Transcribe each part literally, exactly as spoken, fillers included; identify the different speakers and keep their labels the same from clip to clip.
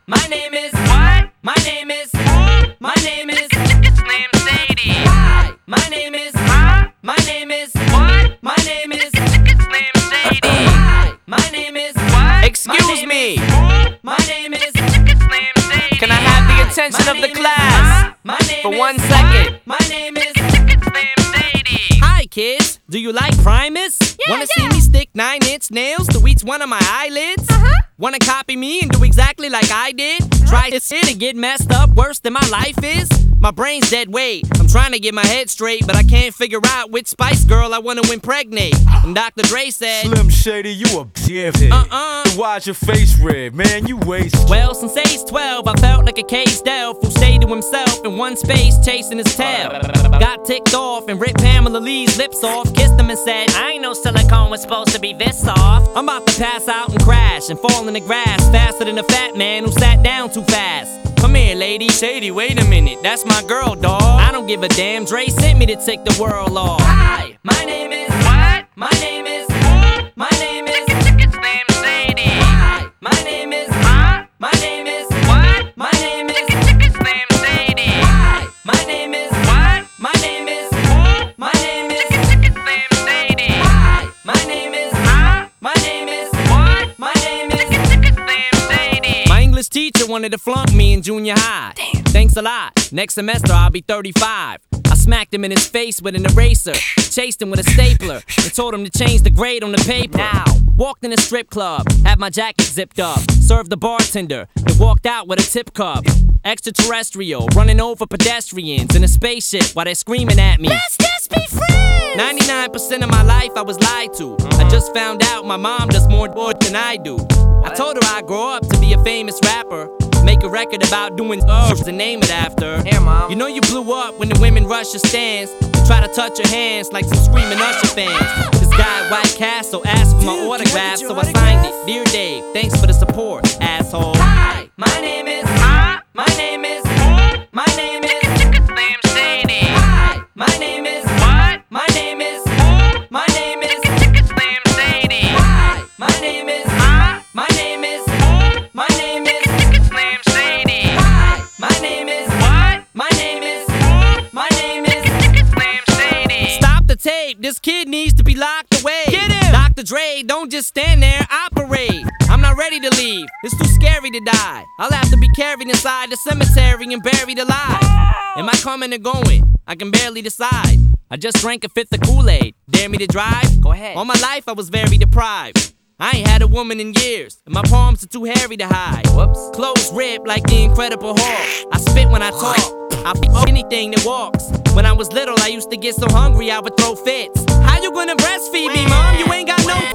Speaker 1: My name is what? My name is my name is
Speaker 2: It's named Sadie.
Speaker 1: Hi. My name is
Speaker 2: Huh?
Speaker 1: my name is
Speaker 2: What?
Speaker 1: My name is
Speaker 2: It's named Sadie.
Speaker 1: Hi. My name is
Speaker 2: What?
Speaker 3: Excuse
Speaker 1: name
Speaker 3: me.
Speaker 1: My name is
Speaker 2: It's named Sadie.
Speaker 3: Can I have the attention
Speaker 1: My
Speaker 3: of the
Speaker 1: name is-
Speaker 3: class
Speaker 1: My name
Speaker 3: for
Speaker 1: is
Speaker 3: one second?
Speaker 1: My name is
Speaker 2: It's named Sadie.
Speaker 3: Hi kids, do you like Primus?
Speaker 4: Yeah,
Speaker 3: Wanna
Speaker 4: yeah.
Speaker 3: see me stick nine inch nails to each one of my eyelids?
Speaker 4: Uh-huh.
Speaker 3: Wanna copy me and do exactly like I did? Try this shit and get messed up worse than my life is? My brain's dead weight. I'm trying to get my head straight, but I can't figure out which Spice Girl I wanna impregnate. And Doctor Dre said,
Speaker 5: Slim Shady, you a dickhead.
Speaker 3: Uh-uh.
Speaker 5: So why's your face red, man? You wasted.
Speaker 3: well, since age twelve, I felt like a caged elf who stayed to himself in one space chasing his tail. Got ticked off and ripped Pamela Lee's lips off, kissed him and said, I ain't know silicone was supposed to be this soft. I'm about to pass out and crash and fall in the grass faster than a fat man who sat down too fast. Come here, lady. Shady, wait a minute. That's my girl, dawg. I don't give a damn. Dre sent me to tick the world off.
Speaker 1: Hi. My name is
Speaker 2: What?
Speaker 1: My name is My name is
Speaker 2: It's named Sadie.
Speaker 1: Hi. My name is
Speaker 2: Huh?
Speaker 1: My name is
Speaker 2: What?
Speaker 1: My name is
Speaker 2: It's named Sadie.
Speaker 1: Hi. My name is
Speaker 2: What?
Speaker 1: My name is My name is
Speaker 2: It's named Sadie.
Speaker 1: Hi. My name is
Speaker 2: Huh?
Speaker 1: My name is
Speaker 2: What?
Speaker 1: My name is
Speaker 2: It's named Sadie.
Speaker 3: My English teacher wanted to flunk me in junior high. Damn. Thanks a lot. Next semester I'll be thirty-five. I smacked him in his face with an eraser, chased him with a stapler, and told him to change the grade on the paper. Now, walked in a strip club, had my jacket zipped up, served the bartender, and walked out with a tip cup. Extraterrestrial, running over pedestrians in a spaceship while they're screaming at me.
Speaker 4: Let's just be friends.
Speaker 3: ninety-nine percent of my life I was lied to. I just found out my mom does more work than I do. I told her I'd grow up to be a famous rapper, make a record about doing herbs and name it after.
Speaker 1: Here, Mom.
Speaker 3: You know you blew up when the women rush your stands and try to touch your hands like some screaming Usher fans. This guy at White Castle asked for my autograph, so I signed it. Dear Dave, thanks for the support, asshole.
Speaker 1: Hi. My name is
Speaker 2: Huh?
Speaker 1: My name is My name is
Speaker 2: It's named Sadie.
Speaker 1: Hi. My name is
Speaker 2: What?
Speaker 1: My name is My name is
Speaker 2: It's named Sadie.
Speaker 1: Hi. My name is
Speaker 2: Huh?
Speaker 1: My name is My name is
Speaker 2: It's named Sadie.
Speaker 1: Hi. My name is
Speaker 2: What?
Speaker 1: My name is My name is
Speaker 2: It's named Sadie.
Speaker 3: Stop the tape, this kid needs to be locked away.
Speaker 1: Get him!
Speaker 3: Doctor Dre, don't just stand there, operate. I'm not ready to leave, it's too scary to die. I'll have to be carried inside the cemetery and buried alive. Am I coming or going? I can barely decide. I just drank a fifth of Kool-Aid. Dare me to drive?
Speaker 1: Go ahead.
Speaker 3: All my life I was very deprived. I ain't had a woman in years, and my palms are too hairy to hide.
Speaker 1: Whoops.
Speaker 3: Clothes ripped like the Incredible Hulk. I spit when I talk. I f anything that walks. When I was little, I used to get so hungry I would throw fits. How you gonna breastfeed me, mom? You ain't got no.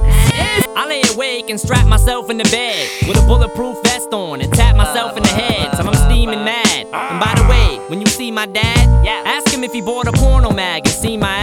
Speaker 3: I lay awake and strap myself in the bed with a bulletproof vest on and tap myself in the head till I'm steaming mad. And by the way, when you see my dad,
Speaker 1: Yeah.
Speaker 3: ask him if he bought a porno mag and see my